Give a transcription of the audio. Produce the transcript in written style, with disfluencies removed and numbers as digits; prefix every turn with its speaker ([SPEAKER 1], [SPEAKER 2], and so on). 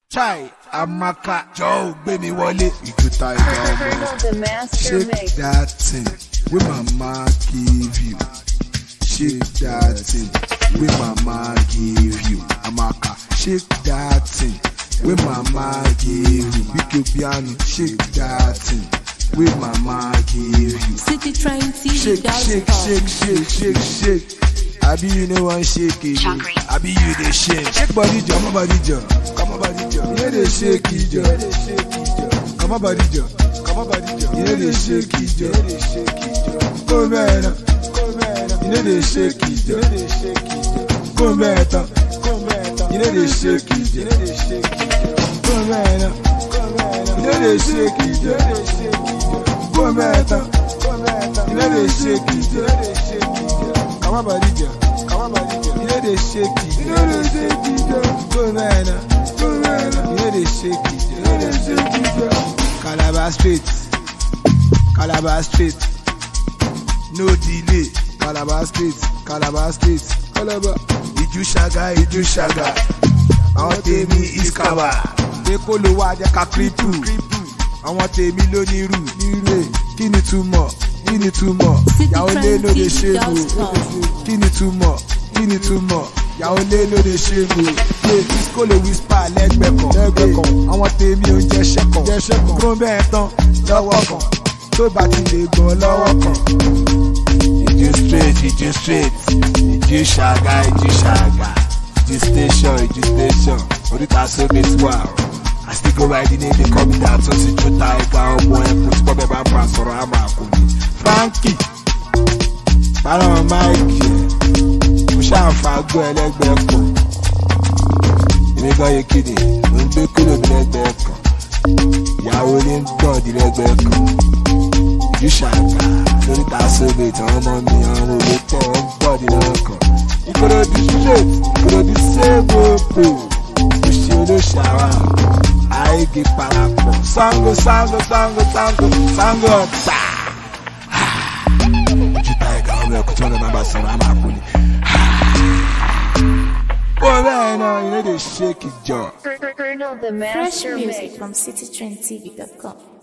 [SPEAKER 1] Chai, Amaka, Joe, baby Wally. You could tie it. Shake that thing, with mama give you. Shake that thing, with mama give you. Amaka, shake that thing, with mama give you. You could piano, shake that thing, with mama give you.
[SPEAKER 2] City trying to
[SPEAKER 1] shake, shake, shake, shake, shake, shake. I be you know one shake it. I be you the shake. Shake body jump, come body jump, come on body jump. You know the shake it jump, come on body jump, come on body jump. You know the shake it jump, come on, you know the shake it jump, come on, you know the shake it jump, come on, you know the shake it jump, come on, you know the shake it jump. Come on, body jump. Come on, body jump. You know they shake it. You know they shake it. Go man, go man. You know they shake it. You know they shake it. Calabar Street, Calabar Street. No delay. Calabar Street, Calabar Street. Calabar. Iju shaga, Iju shaga. Àwọn tèmi is kaba. Èkó ló wá jẹ́ ká kripu. Àwọn tèmi ló ní irú. Kí ni túmọ̀? Kí ni túmọ̀? Yàwó lé ló lè ṣe bò. Kí ni túmọ̀? Kí ni túmọ̀? Yàwó lé ló lè ṣe bò. Pé disco lè whisper lẹ́gbẹ̀ẹ́ kan. Àwọn tèmi ò jẹ́ ṣẹ́kàn. Tó bẹ́ẹ̀ tán lọ́wọ́ kan. Tó bá ti lè gbọ́n lọ́wọ́ kan. Ìjú straight, ìjú straight. Ìjú ṣàgá, ìjú ṣàgá. Ìjú station, ìjú station. Oríta sóbè tí wà. I still go riding in the come down so see you type down boy put pop up and pass or am Frankie Baron Mike Push and fago ẹlẹgbẹ́ kan Èmi gan ye kidi mo ń gbé kúrò ní ẹgbẹ́ kan Ìyàwó ní ń gbọ̀n di lẹ́gbẹ́ kan Ìjú ṣàgbà lórí ta sóbè tí wọ́n mọ́ mi àwọn òwe tẹ̀ wọ́n gbọ̀n di lọ́kàn Ìkòròdú straight Ìkòròdú save opo Òṣì olóṣàwà Aigi parapo, sango, sango, sango, sango, sango, ta. Jitaiga, we kuchonga mamba sana kuli. Oh man, you know they shake it, Joe.
[SPEAKER 2] Fresh music from citytrendtv.com.